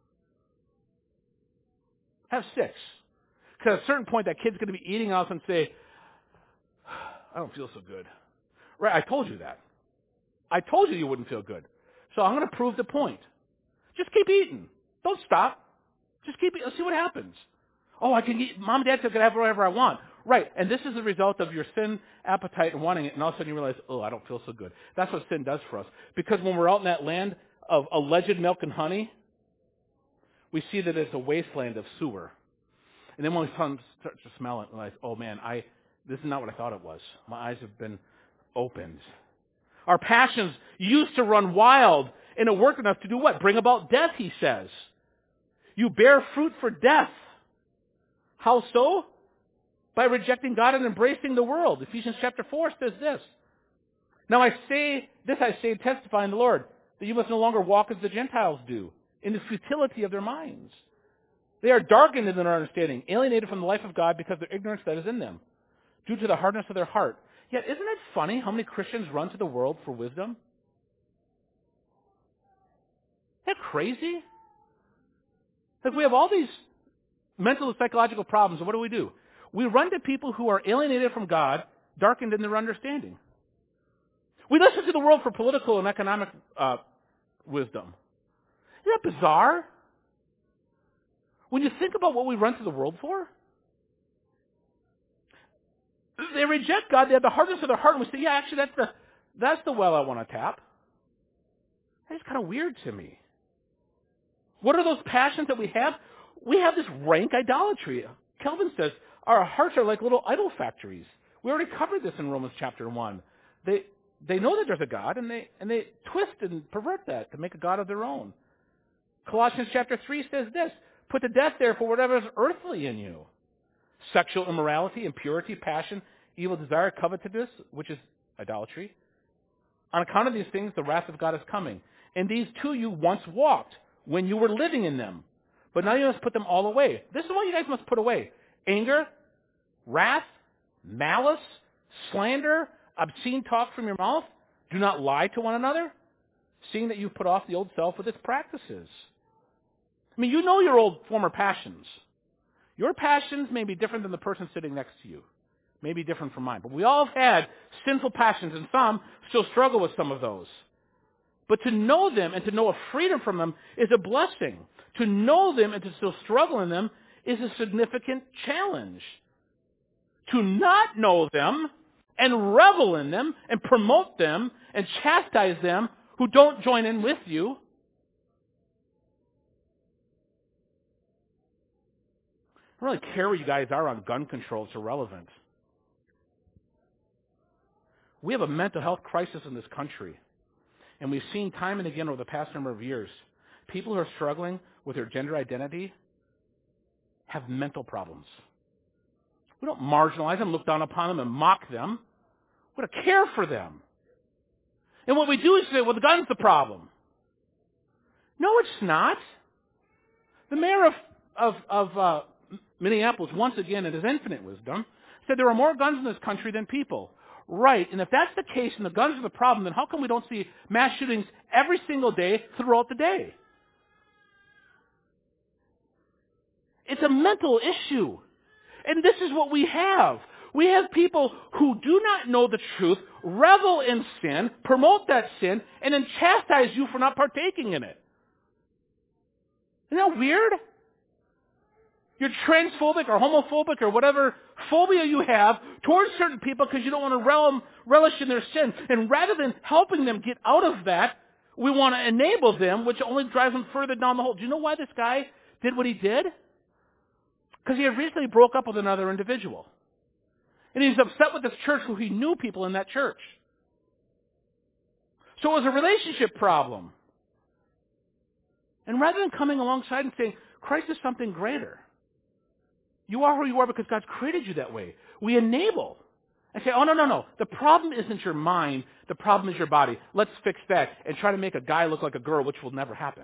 Have six. Because at a certain point, that kid's going to be eating off and say, I don't feel so good. Right, I told you that. I told you you wouldn't feel good. So I'm going to prove the point. Just keep eating. Don't stop. Just keep eating. Let's see what happens. Oh, I can eat. Mom and Dad said I can have whatever I want. Right, and this is the result of your sin appetite and wanting it, and all of a sudden you realize, oh, I don't feel so good. That's what sin does for us. Because when we're out in that land of alleged milk and honey, we see that it's a wasteland of sewer. And then when we start to smell it, we realize, oh man, I this is not what I thought it was. My eyes have been opened. Our passions used to run wild, and it worked enough to do what? Bring about death, he says. You bear fruit for death. How so? By rejecting God and embracing the world. Ephesians chapter four says this. Now I say, this I say, testifying the Lord, that you must no longer walk as the Gentiles do, in the futility of their minds. They are darkened in their understanding, alienated from the life of God because of the ignorance that is in them, due to the hardness of their heart. Yet isn't it funny how many Christians run to the world for wisdom? Isn't that crazy? Like we have all these mental and psychological problems, and what do we do? We run to people who are alienated from God, darkened in their understanding. We listen to the world for political and economic uh, wisdom. Isn't that bizarre? When you think about what we run to the world for, they reject God. They have the hardness of their heart, and we say, yeah, actually, that's the, that's the well I want to tap. That's kind of weird to me. What are those passions that we have? We have this rank idolatry. Calvin says, our hearts are like little idol factories. We already covered this in Romans chapter one. They they know that there's a God, and they and they twist and pervert that to make a God of their own. Colossians chapter three says this, put to death, therefore, whatever is earthly in you. Sexual immorality, impurity, passion, evil desire, covetousness, which is idolatry. On account of these things, the wrath of God is coming. And these too you once walked when you were living in them. But now you must put them all away. This is what you guys must put away. Anger, wrath, malice, slander, obscene talk from your mouth. Do not lie to one another, seeing that you've put off the old self with its practices. I mean, you know your old former passions. Your passions may be different than the person sitting next to you. May be different from mine. But we all have had sinful passions, and some still struggle with some of those. But to know them and to know a freedom from them is a blessing. To know them and to still struggle in them is a significant challenge. To not know them and revel in them and promote them and chastise them who don't join in with you. I don't really care where you guys are on gun control. It's irrelevant. We have a mental health crisis in this country. And we've seen time and again over the past number of years, people who are struggling with their gender identity have mental problems. We don't marginalize them, look down upon them, and mock them. We don't care for them. And what we do is say, well, the gun's the problem. No, it's not. The mayor of, of, of uh, Minneapolis, once again in his infinite wisdom, said there are more guns in this country than people. Right, and if that's the case and the guns are the problem, then how come we don't see mass shootings every single day throughout the day? It's a mental issue. And this is what we have. We have people who do not know the truth, revel in sin, promote that sin, and then chastise you for not partaking in it. Isn't that weird? You're transphobic or homophobic or whatever phobia you have towards certain people because you don't want to rel- relish in their sin. And rather than helping them get out of that, we want to enable them, which only drives them further down the hole. Do you know why this guy did what he did? Because he had recently broke up with another individual. And he was upset with this church who he knew people in that church. So it was a relationship problem. And rather than coming alongside and saying, Christ is something greater. You are who you are because God's created you that way. We enable. And say, oh, no, no, no. The problem isn't your mind. The problem is your body. Let's fix that and try to make a guy look like a girl, which will never happen.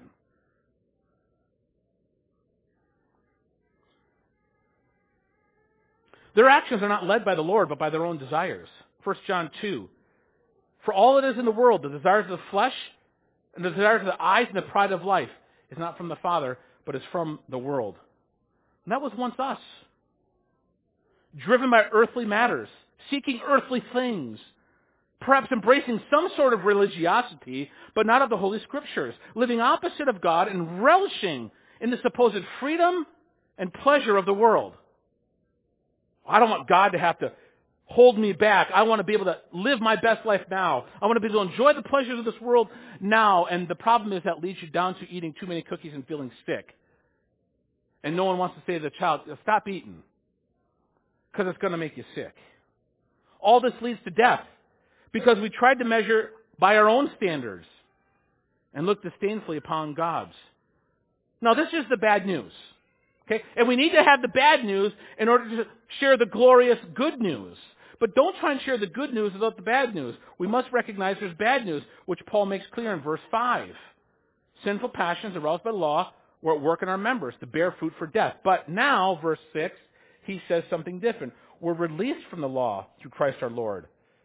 Their actions are not led by the Lord, but by their own desires. First John two. For all that is in the world, the desires of the flesh and the desires of the eyes and the pride of life is not from the Father, but is from the world. And that was once us. Driven by earthly matters, seeking earthly things, perhaps embracing some sort of religiosity, but not of the Holy Scriptures, living opposite of God and relishing in the supposed freedom and pleasure of the world. I don't want God to have to hold me back. I want to be able to live my best life now. I want to be able to enjoy the pleasures of this world now. And the problem is that leads you down to eating too many cookies and feeling sick. And no one wants to say to the child, stop eating, because it's going to make you sick. All this leads to death because we tried to measure by our own standards and look disdainfully upon God's. Now, this is the bad news. Okay? And we need to have the bad news in order to share the glorious good news. But don't try and share the good news without the bad news. We must recognize there's bad news, which Paul makes clear in verse five. Sinful passions aroused by the law were at work in our members to bear fruit for death. But now, verse six, he says something different. We're released from the law through Christ our Lord.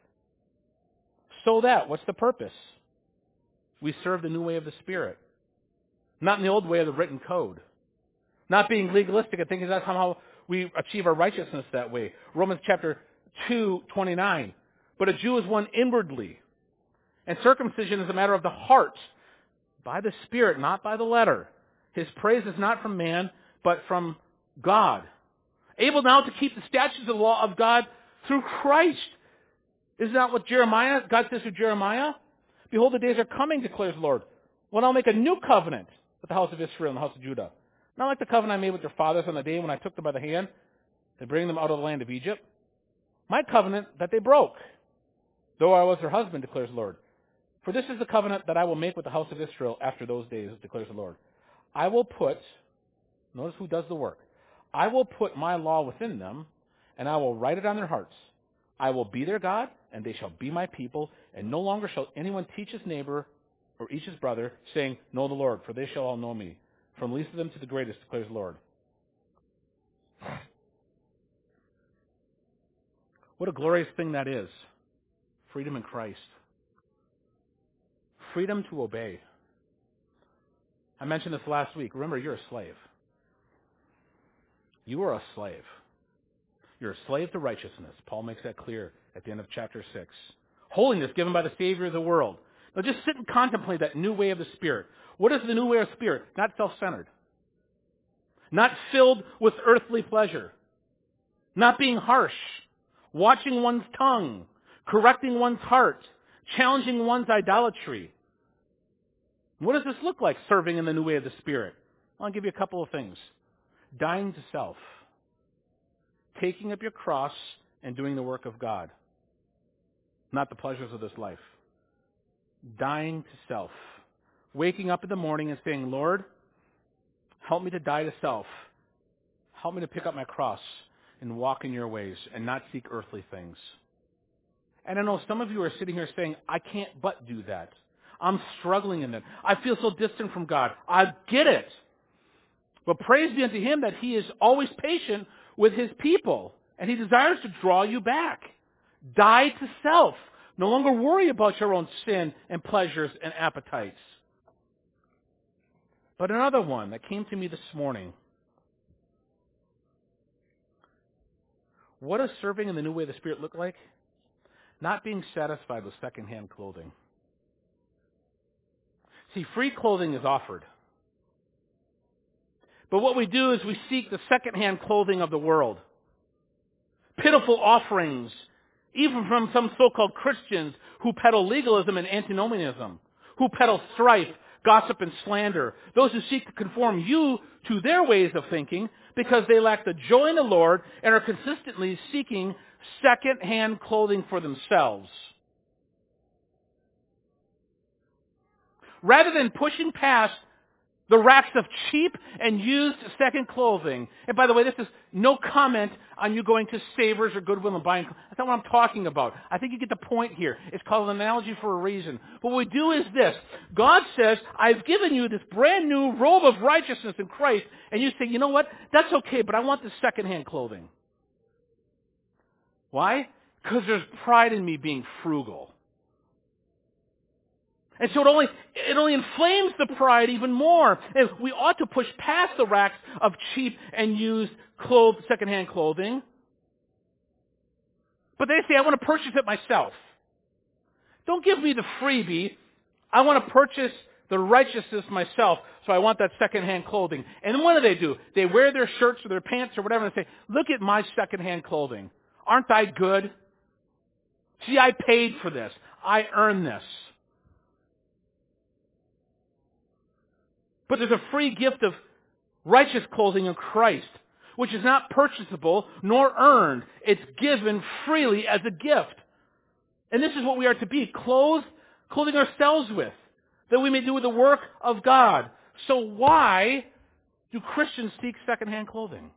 So that, what's the purpose? We serve the new way of the Spirit. Not in the old way of the written code. Not being legalistic and thinking that's how we achieve our righteousness that way. Romans chapter two, twenty-nine. But a Jew is one inwardly. And circumcision is a matter of the heart, by the Spirit, not by the letter. His praise is not from man, but from God. Able now to keep the statutes of the law of God through Christ. Isn't that what Jeremiah, God says to Jeremiah? Behold, the days are coming, declares the Lord, when I'll make a new covenant with the house of Israel and the house of Judah. Not like the covenant I made with their fathers on the day when I took them by the hand to bring them out of the land of Egypt. My covenant that they broke, though I was their husband, declares the Lord. For this is the covenant that I will make with the house of Israel after those days, declares the Lord. I will put, notice who does the work, I will put my law within them, and I will write it on their hearts. I will be their God, and they shall be my people, and no longer shall anyone teach his neighbor or each his brother, saying, know the Lord, for they shall all know me. From least of them to the greatest, declares the Lord. What a glorious thing that is. Freedom in Christ. Freedom to obey. I mentioned this last week. Remember, you're a slave. You are a slave. You're a slave to righteousness. Paul makes that clear at the end of chapter six. Holiness given by the Savior of the world. Now just sit and contemplate that new way of the Spirit. What is the new way of the Spirit? Not self-centered. Not filled with earthly pleasure. Not being harsh. Watching one's tongue. Correcting one's heart. Challenging one's idolatry. What does this look like, serving in the new way of the Spirit? I'll give you a couple of things. Dying to self. Taking up your cross and doing the work of God. Not the pleasures of this life. Dying to self. Waking up in the morning and saying, Lord, help me to die to self. Help me to pick up my cross and walk in your ways and not seek earthly things. And I know some of you are sitting here saying, I can't but do that. I'm struggling in that. I feel so distant from God. I get it. But praise be unto him that he is always patient with his people. And he desires to draw you back. Die to self. No longer worry about your own sin and pleasures and appetites. But another one that came to me this morning. What does serving in the new way of the Spirit look like? Not being satisfied with secondhand clothing. See, free clothing is offered. But what we do is we seek the secondhand clothing of the world. Pitiful offerings, even from some so-called Christians who peddle legalism and antinomianism, who peddle strife, gossip, and slander. Those who seek to conform you to their ways of thinking, because they lack the joy in the Lord and are consistently seeking second-hand clothing for themselves. Rather than pushing past the racks of cheap and used second clothing. And by the way, this is no comment on you going to Savers or Goodwill and buying. That's not what I'm talking about. I think you get the point here. It's called an analogy for a reason. But what we do is this. God says, I've given you this brand new robe of righteousness in Christ. And you say, you know what? That's okay, but I want this secondhand clothing. Why? Because there's pride in me being frugal. And so it only, it only inflames the pride even more. And we ought to push past the racks of cheap and used clothes, secondhand clothing. But they say, I want to purchase it myself. Don't give me the freebie. I want to purchase the righteousness myself, so I want that secondhand clothing. And then what do they do? They wear their shirts or their pants or whatever and say, look at my secondhand clothing. Aren't I good? See, I paid for this. I earned this. But there's a free gift of righteous clothing in Christ, which is not purchasable nor earned. It's given freely as a gift. And this is what we are to be, clothed, clothing ourselves with, that we may do the work of God. So why do Christians seek secondhand clothing?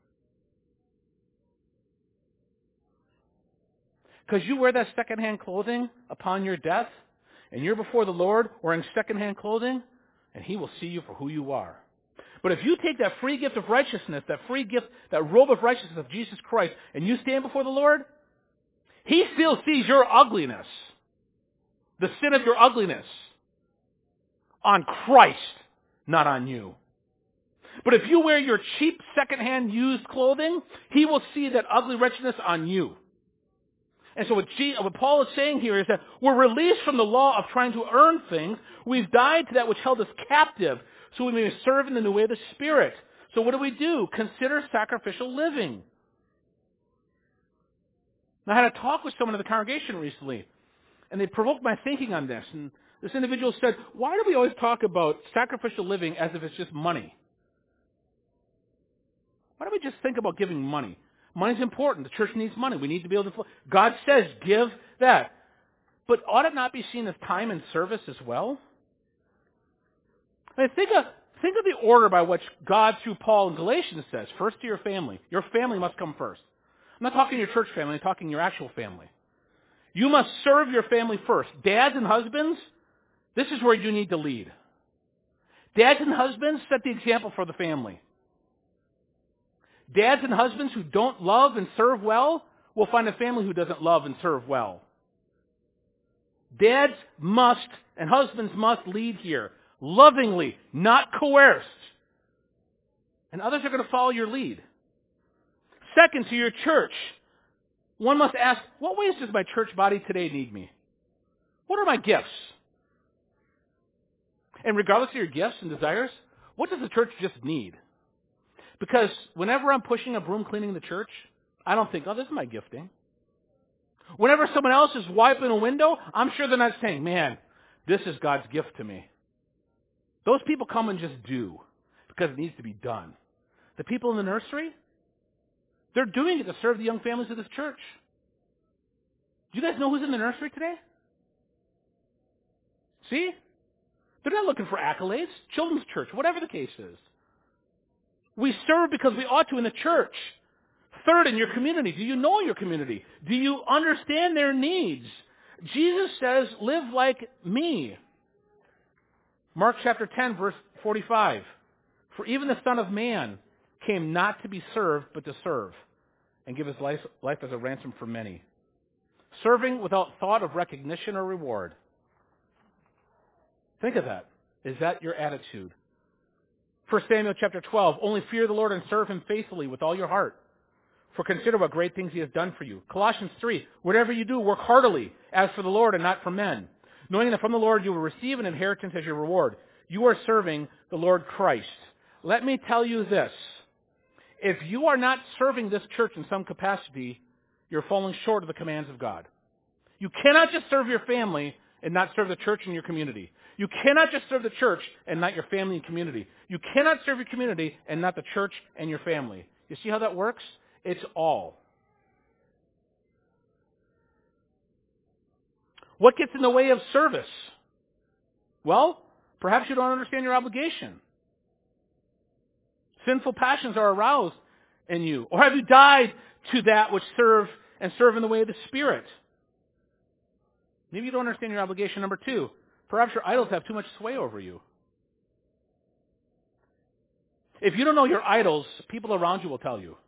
Because you wear that secondhand clothing upon your death, and you're before the Lord wearing secondhand clothing, and He will see you for who you are. But if you take that free gift of righteousness, that free gift, that robe of righteousness of Jesus Christ, and you stand before the Lord, He still sees your ugliness, the sin of your ugliness, on Christ, not on you. But if you wear your cheap, secondhand, used clothing, He will see that ugly wretchedness on you. And so what, G, what Paul is saying here is that we're released from the law of trying to earn things. We've died to that which held us captive, so we may serve in the new way of the Spirit. So what do we do? Consider sacrificial living. Now, I had a talk with someone in the congregation recently, and they provoked my thinking on this. And this individual said, why do we always talk about sacrificial living as if it's just money? Why don't we just think about giving money? Money's important. The church needs money. We need to be able to... God says, give that. But ought it not be seen as time and service as well? I mean, think of, think of the order by which God, through Paul in Galatians, says, first to your family. Your family must come first. I'm not talking your church family. I'm talking your actual family. You must serve your family first. Dads and husbands, this is where you need to lead. Dads and husbands, set the example for the family. Dads and husbands who don't love and serve well will find a family who doesn't love and serve well. Dads must and husbands must lead here, lovingly, not coerced. And others are going to follow your lead. Second, to your church, one must ask, what ways does my church body today need me? What are my gifts? And regardless of your gifts and desires, what does the church just need? Because whenever I'm pushing a broom cleaning the church, I don't think, oh, this is my gifting. Whenever someone else is wiping a window, I'm sure they're not saying, man, this is God's gift to me. Those people come and just do because it needs to be done. The people in the nursery, they're doing it to serve the young families of this church. Do you guys know who's in the nursery today? See? They're not looking for accolades. Children's church, whatever the case is. We serve because we ought to in the church. Third, in your community. Do you know your community? Do you understand their needs? Jesus says, live like me. Mark chapter ten, verse forty-five. For even the Son of Man came not to be served, but to serve, and give his life, life as a ransom for many. Serving without thought of recognition or reward. Think of that. Is that your attitude? First Samuel chapter twelve, only fear the Lord and serve him faithfully with all your heart. For consider what great things he has done for you. Colossians three, whatever you do, work heartily, as for the Lord and not for men, knowing that from the Lord you will receive an inheritance as your reward. You are serving the Lord Christ. Let me tell you this. If you are not serving this church in some capacity, you're falling short of the commands of God. You cannot just serve your family and not serve the church and your community. You cannot just serve the church and not your family and community. You cannot serve your community and not the church and your family. You see how that works? It's all. What gets in the way of service? Well, perhaps you don't understand your obligation. Sinful passions are aroused in you. Or have you died to that which serve and serve in the way of the Spirit? Maybe you don't understand your obligation. Number two, perhaps your idols have too much sway over you. If you don't know your idols, people around you will tell you.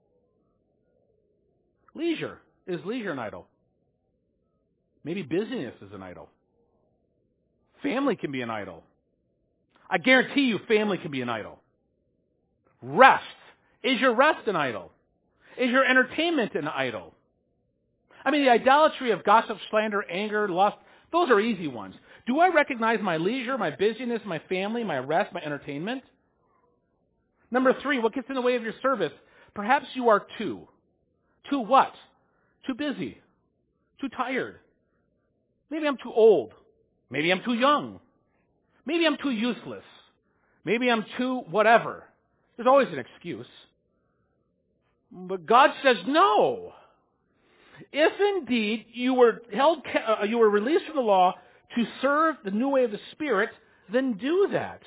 Leisure. Is leisure an idol? Maybe busyness is an idol. Family can be an idol. I guarantee you family can be an idol. Rest. Is your rest an idol? Is your entertainment an idol? I mean, the idolatry of gossip, slander, anger, lust, those are easy ones. Do I recognize my leisure, my busyness, my family, my rest, my entertainment? Number three, what gets in the way of your service? Perhaps you are too. Too what? Too busy. Too tired. Maybe I'm too old. Maybe I'm too young. Maybe I'm too useless. Maybe I'm too whatever. There's always an excuse. But God says no. If indeed you were held, uh, you were released from the law to serve the new way of the Spirit, then do that.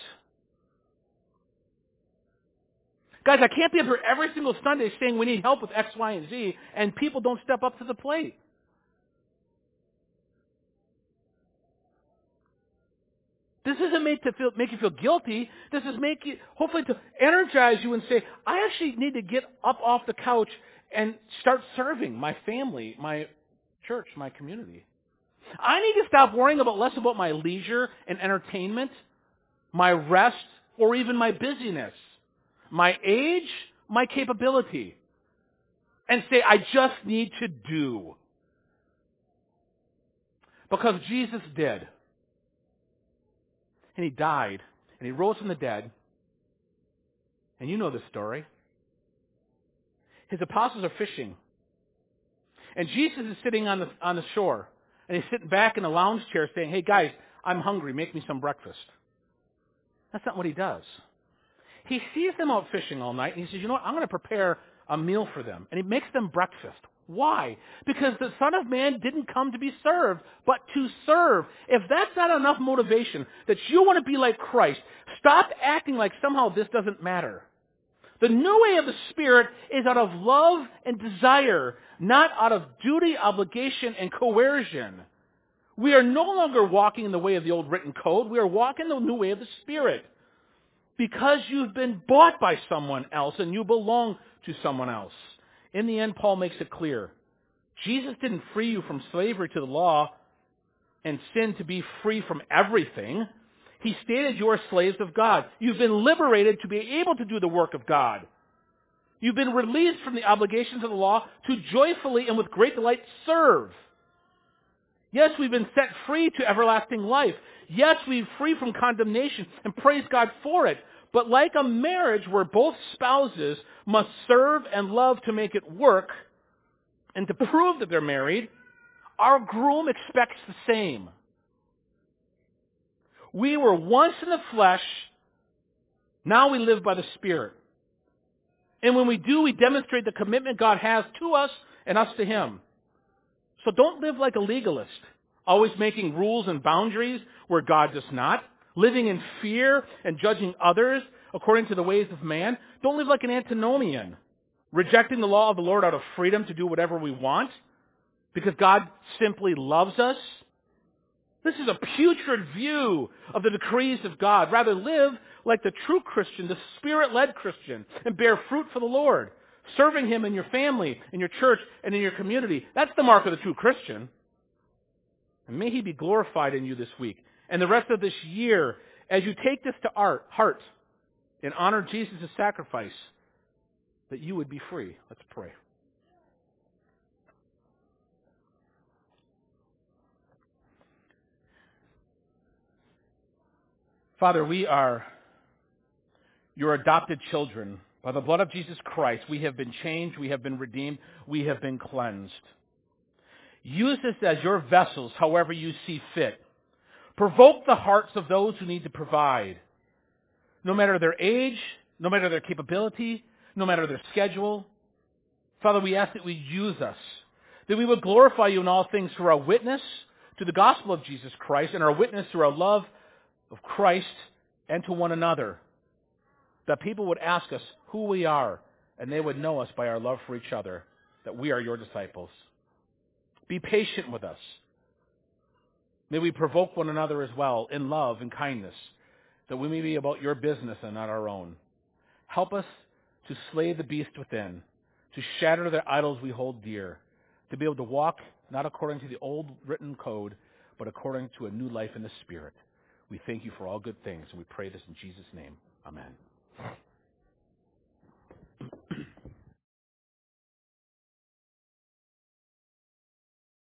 Guys, I can't be up here every single Sunday saying we need help with X, Y, and Z, and people don't step up to the plate. This isn't made to feel, make you feel guilty. This is make you, hopefully to energize you and say, I actually need to get up off the couch and start serving my family, my church, my community. I need to stop worrying about less about my leisure and entertainment, my rest, or even my busyness, my age, my capability, and say, I just need to do. Because Jesus did. And he died, and he rose from the dead. And you know the story. His apostles are fishing. And Jesus is sitting on the, on the shore. And he's sitting back in a lounge chair saying, hey guys, I'm hungry, make me some breakfast. That's not what he does. He sees them out fishing all night, and he says, you know what, I'm going to prepare a meal for them. And he makes them breakfast. Why? Because the Son of Man didn't come to be served, but to serve. If that's not enough motivation that you want to be like Christ, stop acting like somehow this doesn't matter. The new way of the Spirit is out of love and desire, not out of duty, obligation, and coercion. We are no longer walking in the way of the old written code. We are walking the new way of the Spirit. Because you've been bought by someone else and you belong to someone else. In the end, Paul makes it clear. Jesus didn't free you from slavery to the law and sin to be free from everything. He stated you are slaves of God. You've been liberated to be able to do the work of God. You've been released from the obligations of the law to joyfully and with great delight serve. Yes, we've been set free to everlasting life. Yes, we're free from condemnation, and praise God for it. But like a marriage where both spouses must serve and love to make it work, and to prove that they're married, our groom expects the same. We were once in the flesh, now we live by the Spirit. And when we do, we demonstrate the commitment God has to us and us to Him. So don't live like a legalist, always making rules and boundaries where God does not, living in fear and judging others according to the ways of man. Don't live like an antinomian, rejecting the law of the Lord out of freedom to do whatever we want because God simply loves us. This is a putrid view of the decrees of God. Rather, live like the true Christian, the Spirit-led Christian, and bear fruit for the Lord, serving Him in your family, in your church, and in your community. That's the mark of the true Christian. And may He be glorified in you this week and the rest of this year as you take this to heart and honor Jesus' sacrifice, that you would be free. Let's pray. Father, we are your adopted children. By the blood of Jesus Christ, we have been changed, we have been redeemed, we have been cleansed. Use us as your vessels however you see fit. Provoke the hearts of those who need to provide. No matter their age, no matter their capability, no matter their schedule. Father, we ask that we use us, that we would glorify you in all things through our witness to the gospel of Jesus Christ and our witness through our love of Christ and to one another, that people would ask us who we are, and they would know us by our love for each other, that we are your disciples. Be patient with us. May we provoke one another as well in love and kindness, that we may be about your business and not our own. Help us to slay the beast within, to shatter the idols we hold dear, to be able to walk not according to the old written code, but according to a new life in the Spirit. We thank you for all good things, and we pray this in Jesus' name. Amen.